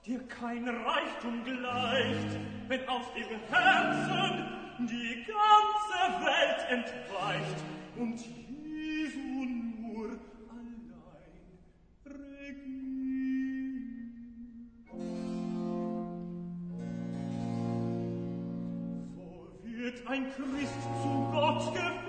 dir kein Reichtum gleicht, wenn aus dem Herzen die ganze Welt entweicht und Jesu nur allein regiert. So wird ein Christ zu Gott geführt,